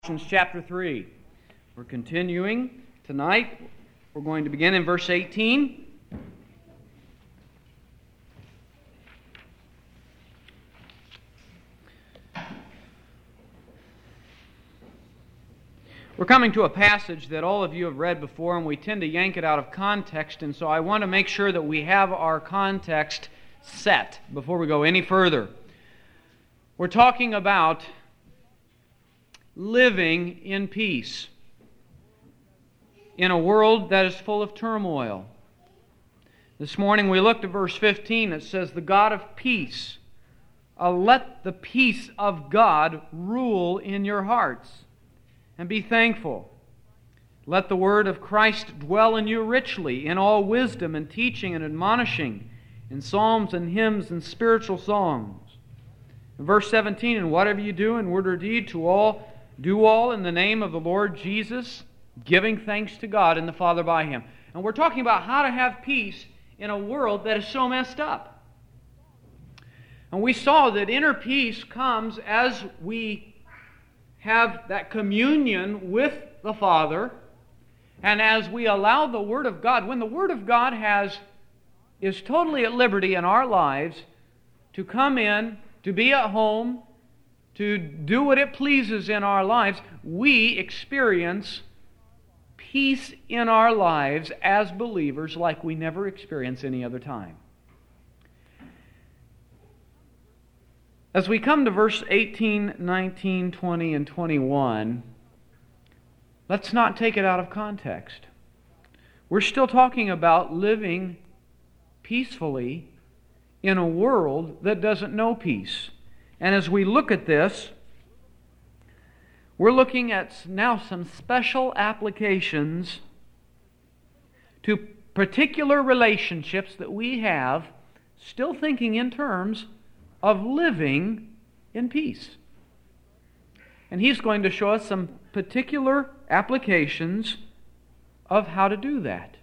Colossians chapter 3. We're continuing tonight. We're going to begin in verse 18. We're coming to a passage that all of you have read before, and we tend to yank it out of context, and so I want to make sure that we have our context set before we go any further. We're talking about living in peace in a world that is full of turmoil. This morning we looked at verse 15. It says, "The God of peace, let the peace of God rule in your hearts, and be thankful. Let the word of Christ dwell in you richly, in all wisdom and teaching and admonishing, in psalms and hymns and spiritual songs." In verse 17, "And whatever you do in word or deed, do all in the name of the Lord Jesus, giving thanks to God and the Father by Him." And we're talking about how to have peace in a world that is so messed up. And we saw that inner peace comes as we have that communion with the Father, and as we allow the Word of God, when the Word of God is totally at liberty in our lives to come in, to be at home, to do what it pleases in our lives, we experience peace in our lives as believers like we never experience any other time. As we come to verse 18, 19, 20, and 21, let's not take it out of context. We're still talking about living peacefully in a world that doesn't know peace. And as we look at this, we're looking at now some special applications to particular relationships that we have, still thinking in terms of living in peace. And he's going to show us some particular applications of how to do that.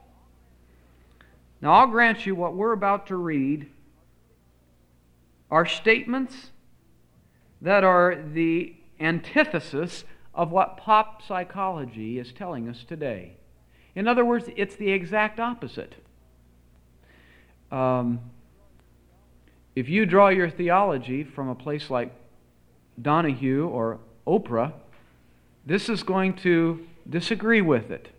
Now, I'll grant you what we're about to read are statements that are the antithesis of what pop psychology is telling us today. In other words, it's the exact opposite. If you draw your theology from a place like Donahue or Oprah, this is going to disagree with it.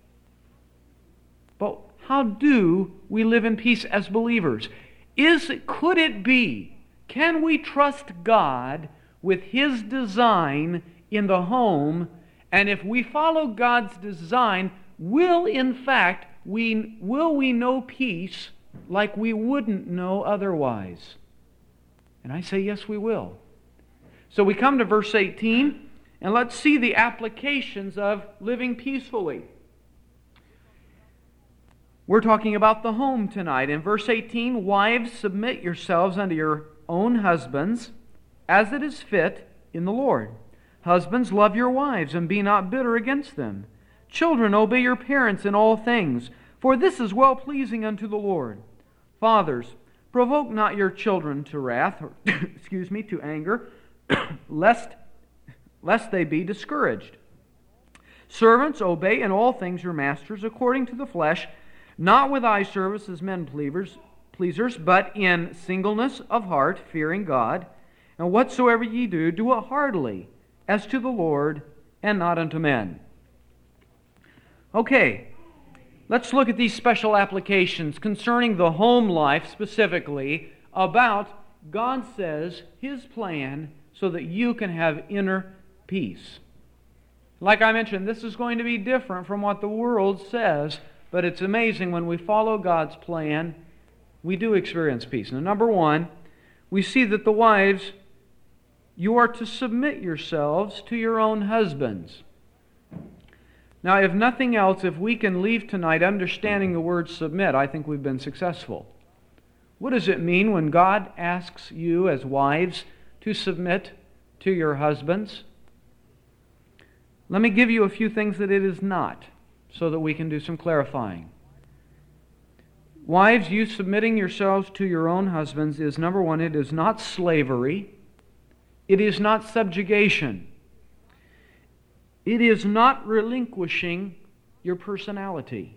But how do we live in peace as believers? Could it be, can we trust God with His design in the home? And if we follow God's design, will we know peace like we wouldn't know otherwise? And I say yes, we will. So we come to verse 18, and let's see the applications of living peacefully. We're talking about the home tonight. In verse 18, "Wives, submit yourselves unto your own husbands, as it is fit in the Lord. Husbands, love your wives, and be not bitter against them. Children, obey your parents in all things, for this is well-pleasing unto the Lord. Fathers, provoke not your children to wrath, to anger, lest they be discouraged. Servants, obey in all things your masters according to the flesh, not with eye service as men pleasers, but in singleness of heart, fearing God. And whatsoever ye do, do it heartily, as to the Lord, and not unto men." Okay, let's look at these special applications concerning the home life specifically, about God says His plan so that you can have inner peace. Like I mentioned, this is going to be different from what the world says, but it's amazing when we follow God's plan, we do experience peace. Now, number one, we see that the wives, you are to submit yourselves to your own husbands. Now, if nothing else, if we can leave tonight understanding the word submit, I think we've been successful. What does it mean when God asks you as wives to submit to your husbands? Let me give you a few things that it is not, so that we can do some clarifying. Wives, you submitting yourselves to your own husbands is, number one, it is not slavery. It is not subjugation. It is not relinquishing your personality.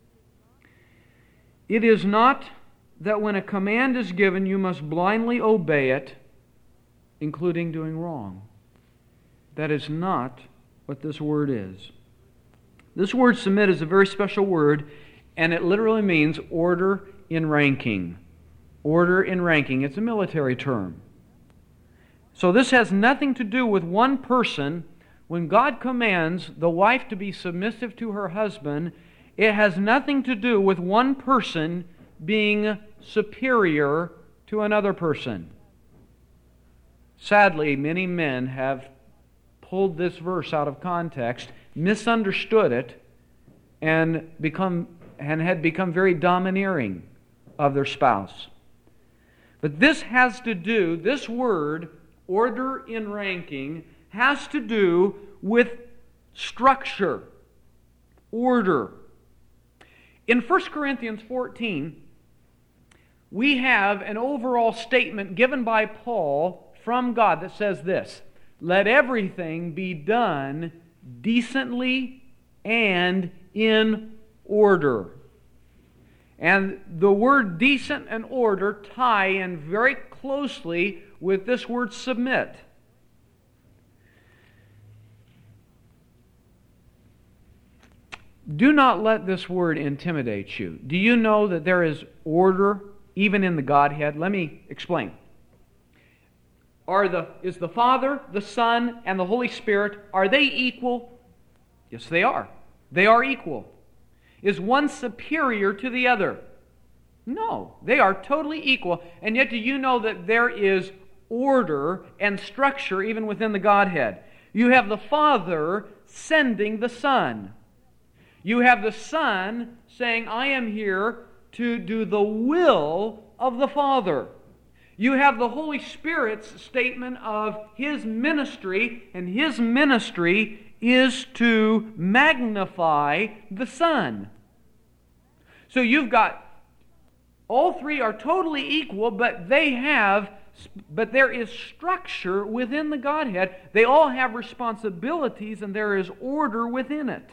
It is not that when a command is given, you must blindly obey it, including doing wrong. That is not what this word is. This word submit is a very special word, and it literally means order in ranking. Order in ranking. It's a military term. So this has nothing to do with one person. When God commands the wife to be submissive to her husband, it has nothing to do with one person being superior to another person. Sadly, many men have pulled this verse out of context, misunderstood it, and had become very domineering of their spouse. But this has to do, this word, order in ranking, has to do with structure, order. In 1 Corinthians 14, we have an overall statement given by Paul from God that says this: let everything be done decently and in order. And the word decent and order tie in very closely with this word submit. Do not let this word intimidate you. Do you know that there is order even in the Godhead? Let me explain. Is the Father, the Son, and the Holy Spirit, are they equal? Yes, they are. They are equal. Is one superior to the other? No, they are totally equal. And yet do you know that there is order and structure even within the Godhead? You have the Father sending the Son. You have the Son saying, I am here to do the will of the Father. You have the Holy Spirit's statement of His ministry, and His ministry is to magnify the Son. So you've got, all three are totally equal, but there is structure within the Godhead. They all have responsibilities, and there is order within it.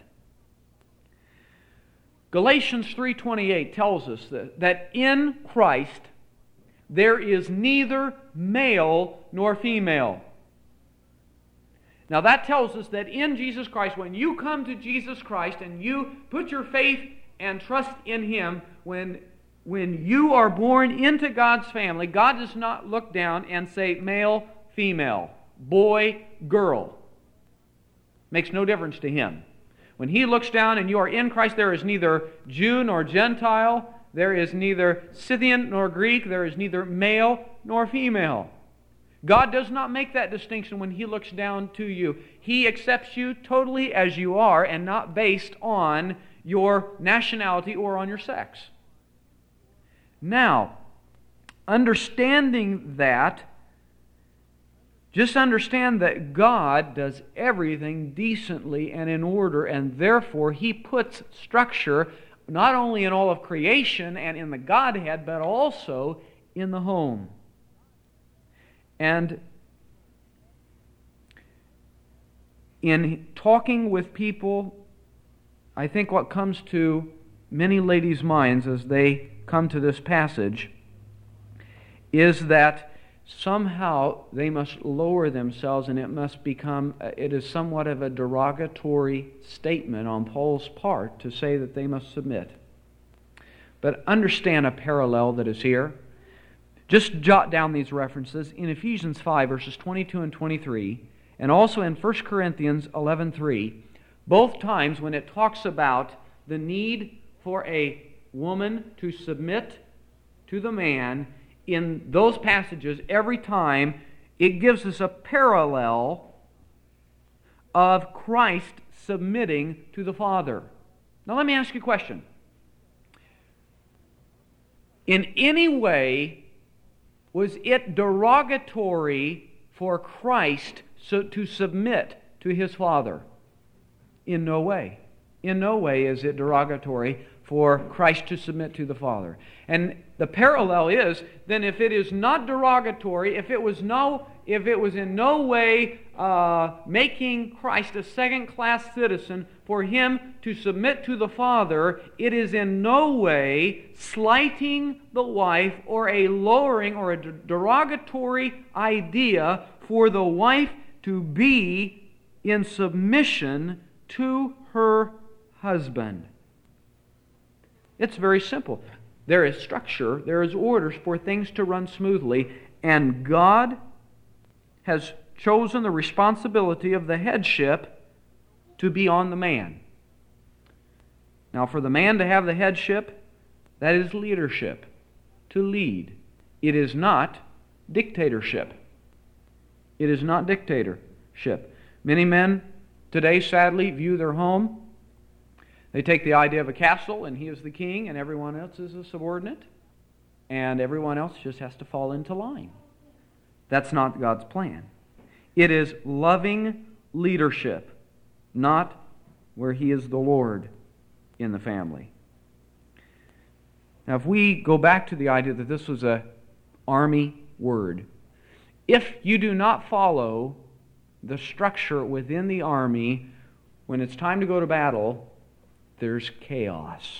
Galatians 3:28 tells us that in Christ there is neither male nor female. Now that tells us that in Jesus Christ, when you come to Jesus Christ and you put your faith and trust in Him, when you are born into God's family, God does not look down and say male, female, boy, girl. Makes no difference to Him. When He looks down and you are in Christ, there is neither Jew nor Gentile, there is neither Scythian nor Greek, there is neither male nor female. God does not make that distinction when He looks down to you. He accepts you totally as you are and not based on your nationality or on your sex. Now, understanding that, just understand that God does everything decently and in order, and therefore He puts structure not only in all of creation and in the Godhead, but also in the home. And in talking with people, I think what comes to many ladies' minds as they come to this passage is that somehow they must lower themselves, and it is somewhat of a derogatory statement on Paul's part to say that they must submit. But understand a parallel that is here. Just jot down these references in Ephesians 5, verses 22 and 23, and also in 1 Corinthians 11:3, both times when it talks about the need for a woman to submit to the man. In those passages, every time, it gives us a parallel of Christ submitting to the Father. Now let me ask you a question. In any way, was it derogatory for Christ to submit to His Father? In no way. In no way is it derogatory for Christ to submit to the Father. And the parallel is, then if it is not derogatory, if it was no if it was in no way making Christ a second-class citizen for him to submit to the Father, it is in no way slighting the wife or a lowering or a derogatory idea for the wife to be in submission to her husband. It's very simple. There is structure, there is orders for things to run smoothly, and God has chosen the responsibility of the headship to be on the man. Now, for the man to have the headship, that is leadership, to lead. It is not dictatorship. It is not dictatorship. Many men today, sadly, view their home. They take the idea of a castle, and he is the king, and everyone else is a subordinate, and everyone else just has to fall into line. That's not God's plan. It is loving leadership, not where he is the Lord in the family. Now, if we go back to the idea that this was an army word, if you do not follow the structure within the army, when it's time to go to battle, there's chaos.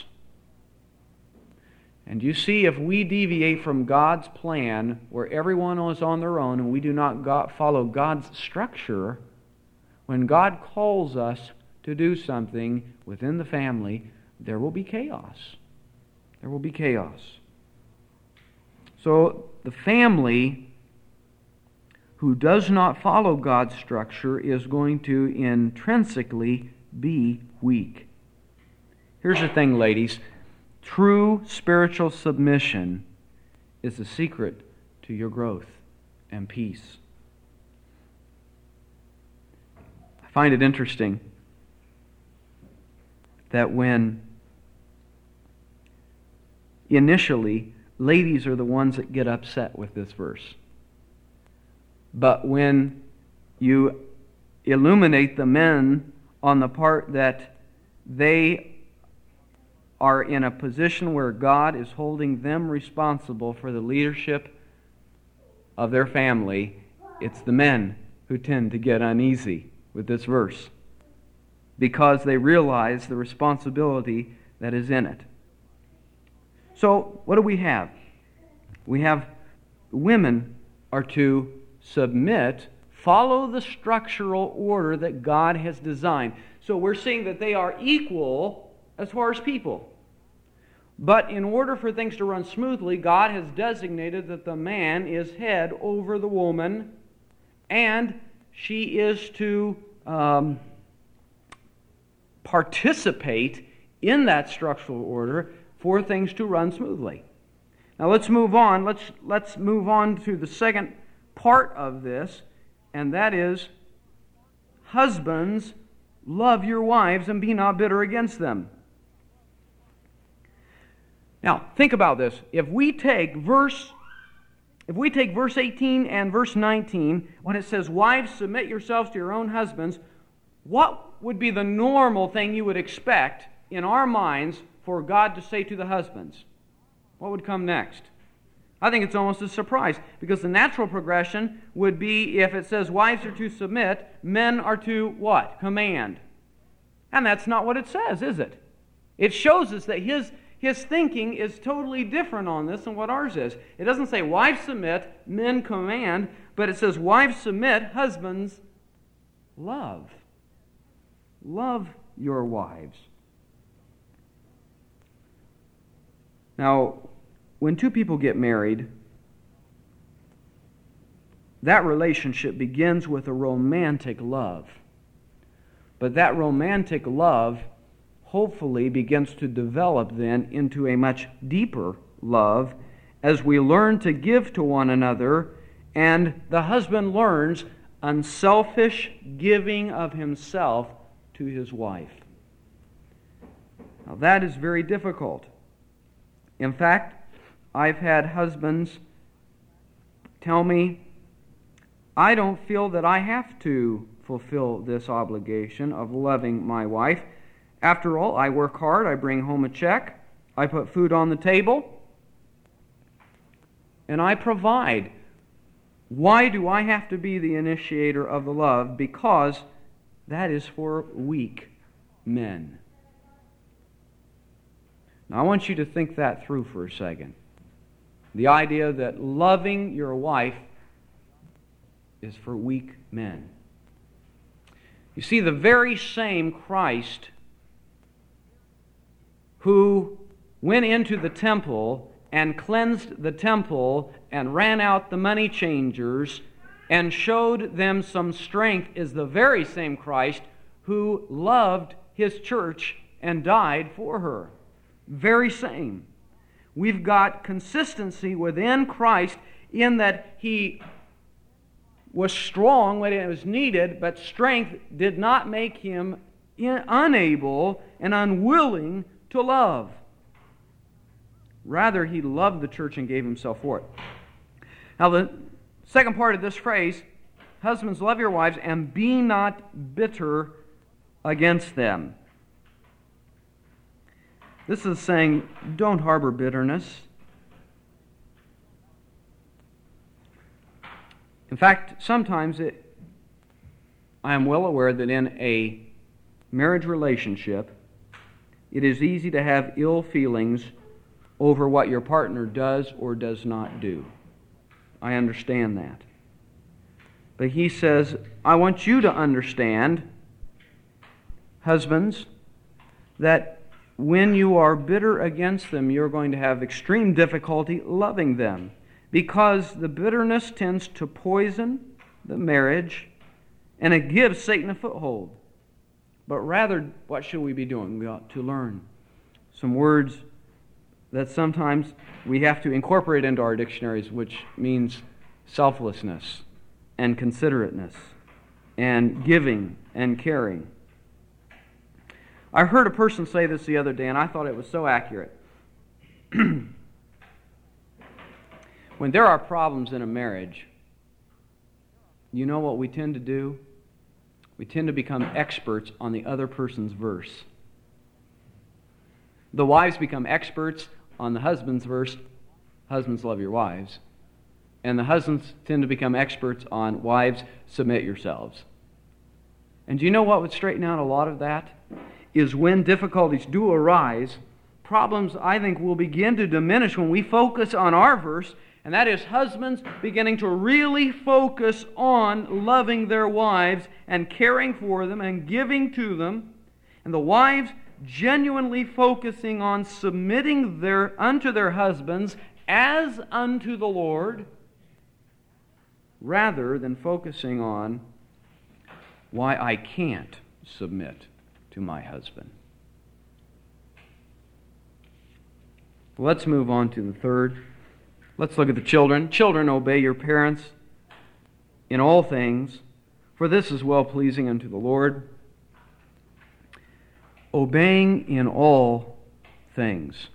And you see, if we deviate from God's plan, where everyone is on their own and we do not follow God's structure, when God calls us to do something within the family, there will be chaos. There will be chaos. So the family who does not follow God's structure is going to intrinsically be weak. Here's the thing, ladies. True spiritual submission is the secret to your growth and peace. I find it interesting that when initially ladies are the ones that get upset with this verse, but when you illuminate the men on the part that they are in a position where God is holding them responsible for the leadership of their family, it's the men who tend to get uneasy with this verse because they realize the responsibility that is in it. So, what do we have? We have women are to submit, follow the structural order that God has designed. So we're seeing that they are equal as far as people. But in order for things to run smoothly, God has designated that the man is head over the woman, and she is to participate in that structural order for things to run smoothly. Now let's move on. Let's move on to the second part of this, and that is, husbands, love your wives and be not bitter against them. Now, think about this. If we take verse 18 and verse 19, when it says, "Wives, submit yourselves to your own husbands," what would be the normal thing you would expect in our minds for God to say to the husbands? What would come next? I think it's almost a surprise, because the natural progression would be, if it says wives are to submit, men are to what? Command. And that's not what it says, is it? It shows us that his thinking is totally different on this than what ours is. It doesn't say wives submit, men command, but it says wives submit, husbands love. Love your wives. Now, when two people get married, that relationship begins with a romantic love. But that romantic love hopefully begins to develop then into a much deeper love as we learn to give to one another, and the husband learns unselfish giving of himself to his wife. Now that is very difficult. In fact, I've had husbands tell me, "I don't feel that I have to fulfill this obligation of loving my wife. After all, I work hard, I bring home a check, I put food on the table, and I provide Why do I have to be the initiator of the love? Because that is for weak men. Now I want you to think that through for a second. The idea that loving your wife is for weak men. You see, the very same Christ who went into the temple and cleansed the temple and ran out the money changers and showed them some strength is the very same Christ who loved His church and died for her. Very same. We've got consistency within Christ in that He was strong when it was needed, but strength did not make Him unable and unwilling to love. Rather, He loved the church and gave Himself for it. Now, the second part of this phrase, husbands, love your wives and be not bitter against them. This is saying, don't harbor bitterness. In fact, sometimes I am well aware that in a marriage relationship, it is easy to have ill feelings over what your partner does or does not do. I understand that. But he says, I want you to understand, husbands, that when you are bitter against them, you're going to have extreme difficulty loving them, because the bitterness tends to poison the marriage and it gives Satan a foothold. But rather, what should we be doing? We ought to learn some words that sometimes we have to incorporate into our dictionaries, which means selflessness and considerateness and giving and caring. I heard a person say this the other day, and I thought it was so accurate. When there are problems in a marriage, you know what we tend to do? We tend to become experts on the other person's verse. The wives become experts on the husband's verse, husbands, love your wives. And the husbands tend to become experts on, wives, submit yourselves. And do you know what would straighten out a lot of that? Is when difficulties do arise, problems, I think, will begin to diminish when we focus on our verse, and that is husbands beginning to really focus on loving their wives and caring for them and giving to them, and the wives genuinely focusing on submitting unto their husbands as unto the Lord, rather than focusing on why I can't submit to my husband. Let's move on to the third. Let's look at the children. Children, obey your parents in all things, for this is well-pleasing unto the Lord. Obeying in all things.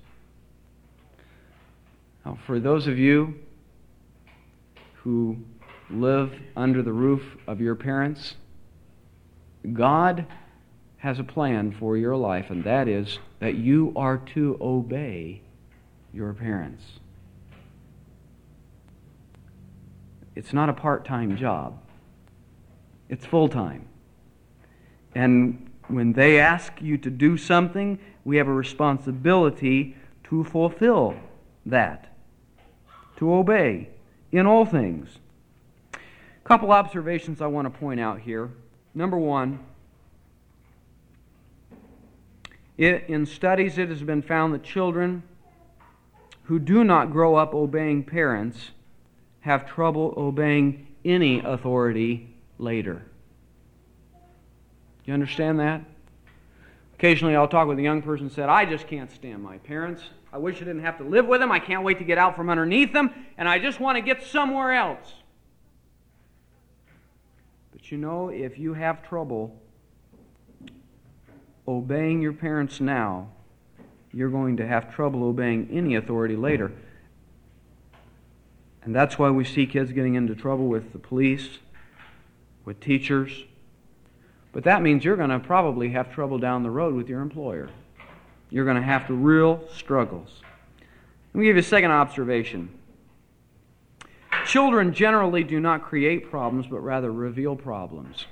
Now, for those of you who live under the roof of your parents, God has a plan for your life, and that is that you are to obey your parents. It's not a part-time job. It's full-time. And when they ask you to do something, we have a responsibility to fulfill that, to obey in all things. A couple observations I want to point out here. Number one, in studies it has been found that children who do not grow up obeying parents have trouble obeying any authority later. Do you understand that? Occasionally I'll talk with a young person who said, I just can't stand my parents. I wish I didn't have to live with them. I can't wait to get out from underneath them, and I just want to get somewhere else. But you know, if you have trouble obeying your parents now, you're going to have trouble obeying any authority later. And that's why we see kids getting into trouble with the police, with teachers. But that means you're going to probably have trouble down the road with your employer. You're going to have real struggles. Let me give you a second observation. Children generally do not create problems, but rather reveal problems.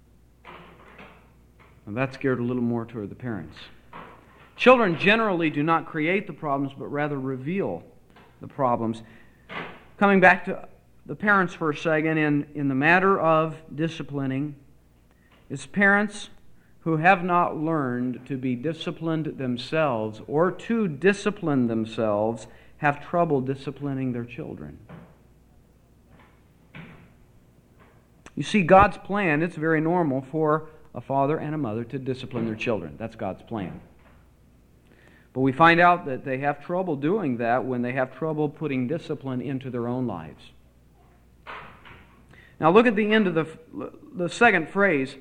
And that scared a little more toward the parents. Children generally do not create the problems, but rather reveal the problems. Coming back to the parents for a second, in the matter of disciplining, it's parents who have not learned to be disciplined themselves or to discipline themselves have trouble disciplining their children. You see, God's plan, it's very normal for a father and a mother to discipline their children. That's God's plan. But we find out that they have trouble doing that when they have trouble putting discipline into their own lives. Now look at the end of the second phrase.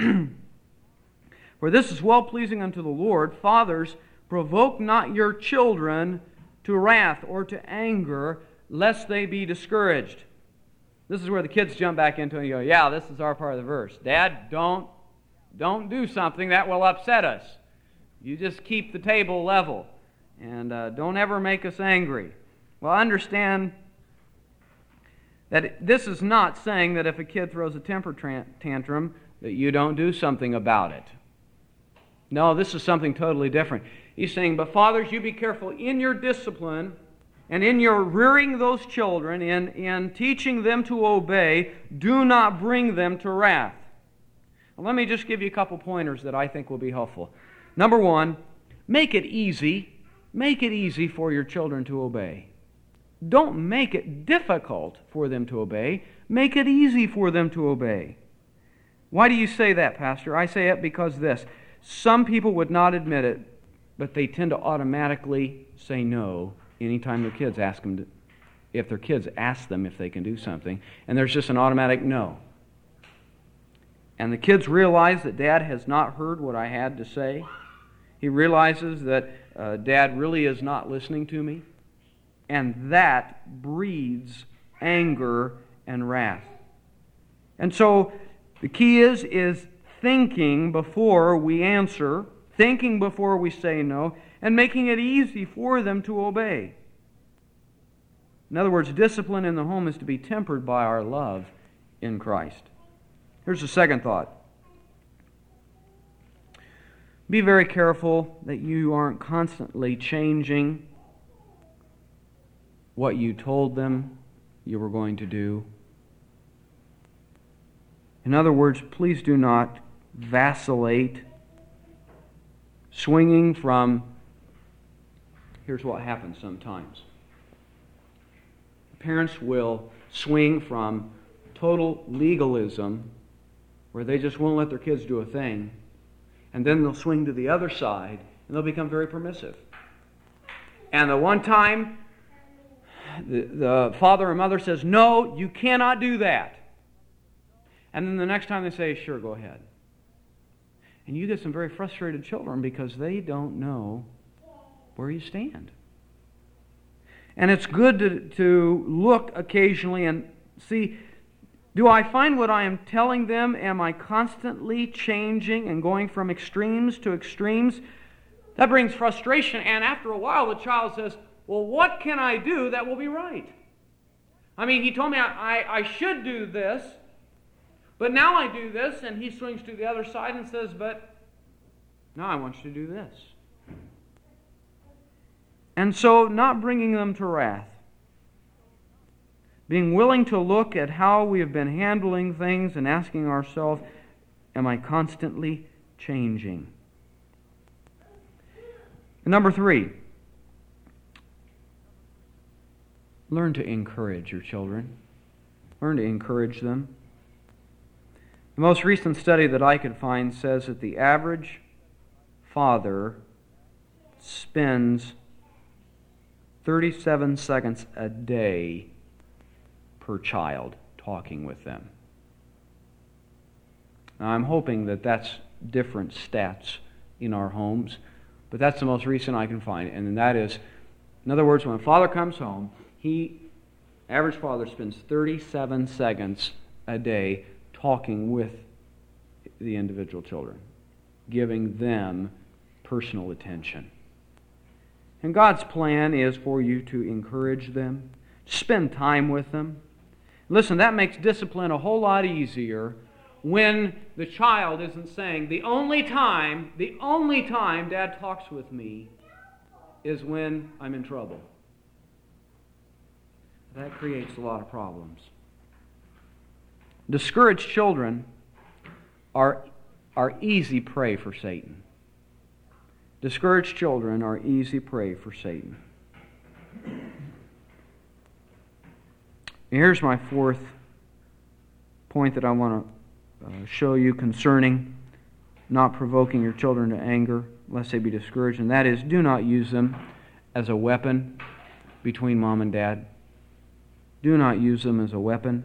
For this is well-pleasing unto the Lord. Fathers, provoke not your children to wrath or to anger, lest they be discouraged. This is where the kids jump back into it and go, yeah, this is our part of the verse. Dad, don't do something that will upset us. You just keep the table level. And don't ever make us angry. Well, understand that this is not saying that if a kid throws a temper tantrum, that you don't do something about it. No, this is something totally different. He's saying, but fathers, you be careful in your discipline and in your rearing those children, in teaching them to obey, do not bring them to wrath. Well, let me just give you a couple pointers that I think will be helpful. Number one, make it easy. Make it easy for your children to obey. Don't make it difficult for them to obey. Make it easy for them to obey. Why do you say that, Pastor? I say it because this. Some people would not admit it, but they tend to automatically say no anytime their kids ask them if their kids ask them if they can do something, and there's just an automatic no. And the kids realize that Dad has not heard what I had to say. He realizes that Dad really is not listening to me, and that breeds anger and wrath. And so the key is thinking before we answer, thinking before we say no, and making it easy for them to obey. In other words, discipline in the home is to be tempered by our love in Christ. Here's the second thought. Be very careful that you aren't constantly changing what you told them you were going to do. In other words, please do not vacillate, swinging from, here's what happens sometimes. Parents will swing from total legalism, where they just won't let their kids do a thing, and then they'll swing to the other side, and they'll become very permissive. And the one time, the father or mother says, no, you cannot do that. And then the next time they say, sure, go ahead. And you get some very frustrated children because they don't know where you stand. And it's good to look occasionally and see, do I find what I am telling them? Am I constantly changing and going from extremes to extremes? That brings frustration, and after a while the child says, well, what can I do that will be right? I mean, he told me I should do this, but now I do this, and he swings to the other side and says, but now I want you to do this. And so, not bringing them to wrath. Being willing to look at how we have been handling things and asking ourselves, am I constantly changing? And number 3, learn to encourage your children. Learn to encourage them. The most recent study that I could find says that the average father spends 37 seconds a day per child talking with them. Now, I'm hoping that that's different stats in our homes, but that's the most recent I can find. And that is, in other words, when a father comes home, average father spends 37 seconds a day talking with the individual children, giving them personal attention. And God's plan is for you to encourage them, spend time with them, Listen, that makes discipline a whole lot easier when the child isn't saying, the only time Dad talks with me is when I'm in trouble. That creates a lot of problems. Discouraged children are easy prey for Satan. Discouraged children are easy prey for Satan. Here's my fourth point that I want to show you concerning not provoking your children to anger, lest they be discouraged, and that is, do not use them as a weapon between mom and dad. Do not use them as a weapon.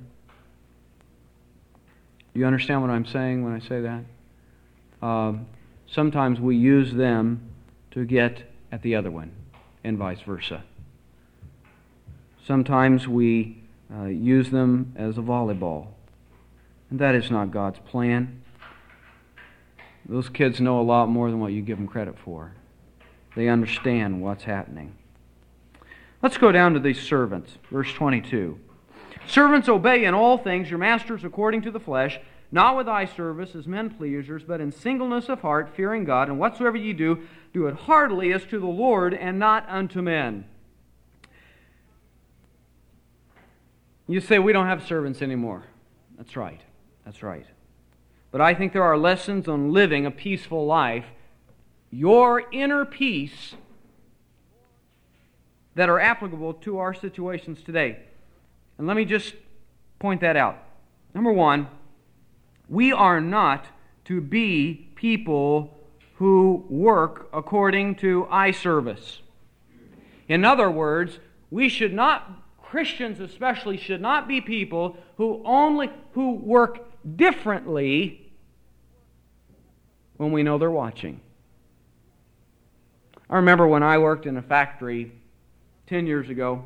You understand what I'm saying when I say that? Sometimes we use them to get at the other one, and vice versa. Sometimes we use them as a volleyball, and that is not God's plan. Those kids know a lot more than what you give them credit for. They understand what's happening. Let's go down to these servants. Verse 22. Servants, obey in all things your masters according to the flesh, not with eye service as men pleasers, but in singleness of heart, fearing God. And whatsoever ye do, do it heartily as to the Lord and not unto men. You say, we don't have servants anymore. That's right. That's right. But I think there are lessons on living a peaceful life, your inner peace, that are applicable to our situations today. And let me just point that out. Number one, we are not to be people who work according to eye service. In other words, we should not, Christians especially, should not be people who work differently when we know they're watching. I remember when I worked in a factory 10 years ago,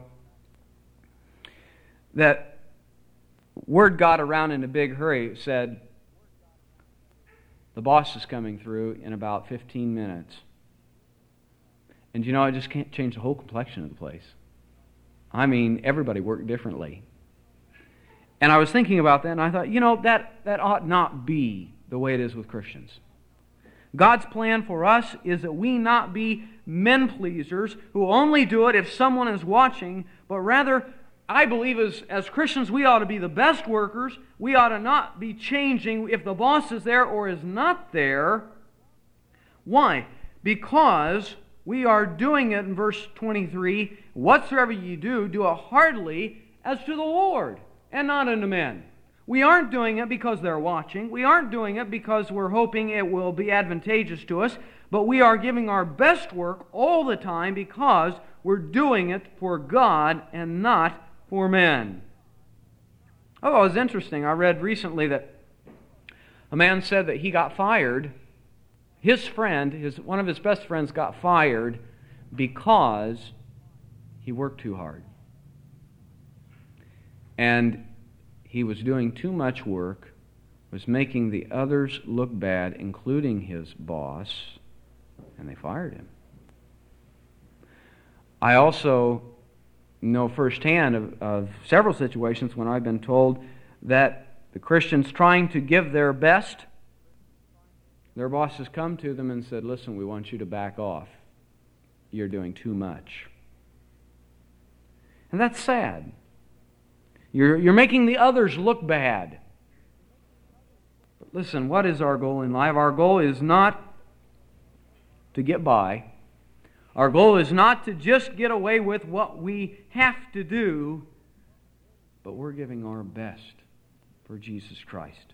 that word got around in a big hurry. It said, the boss is coming through in about 15 minutes. And you know, I just can't change the whole complexion of the place. I mean, everybody worked differently. And I was thinking about that, and I thought, you know, that ought not be the way it is with Christians. God's plan for us is that we not be men pleasers who only do it if someone is watching, but rather, I believe as Christians, we ought to be the best workers. We ought to not be changing if the boss is there or is not there. Why? Because we are doing it in verse 23, whatsoever ye do, do it heartily as to the Lord and not unto men. We aren't doing it because they're watching. We aren't doing it because we're hoping it will be advantageous to us. But we are giving our best work all the time because we're doing it for God and not for men. Oh, it was interesting. I read recently that a man said that he got fired. His friend, one of his best friends, got fired because he worked too hard. And he was doing too much work, was making the others look bad, including his boss, and they fired him. I also know firsthand of several situations when I've been told that the Christians trying to give their best, their bosses come to them and said, listen, we want you to back off. You're doing too much. And that's sad. You're making the others look bad. But listen, what is our goal in life? Our goal is not to get by. Our goal is not to just get away with what we have to do, but we're giving our best for Jesus Christ.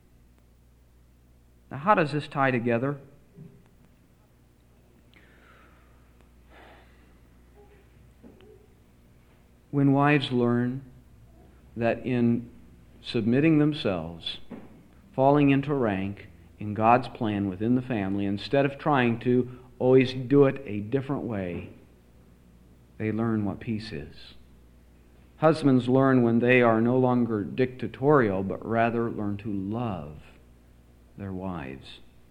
Now, how does this tie together? When wives learn that in submitting themselves, falling into rank in God's plan within the family, instead of trying to always do it a different way, they learn what peace is. Husbands learn when they are no longer dictatorial, but rather learn to love their wives.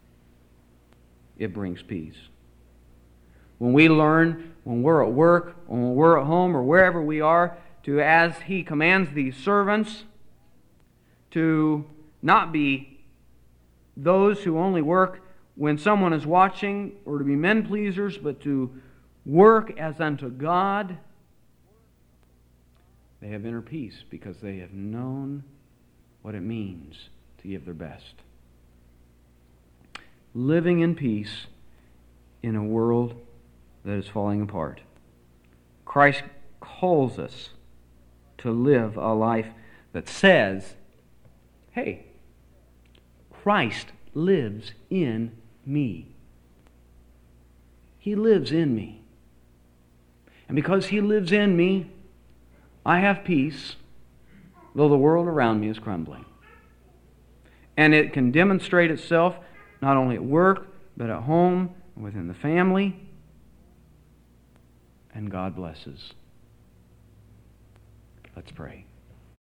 It brings peace. When we learn, when we're at work, when we're at home, or wherever we are, to, as He commands these servants, to not be those who only work when someone is watching, or to be men pleasers, but to work as unto God. They have inner peace because they have known what it means to give their best. Living in peace in a world that is falling apart. Christ calls us to live a life that says, hey, Christ lives in me. He lives in me. And because He lives in me, I have peace, though the world around me is crumbling. And it can demonstrate itself not only at work, but at home, and within the family. And God blesses. Let's pray.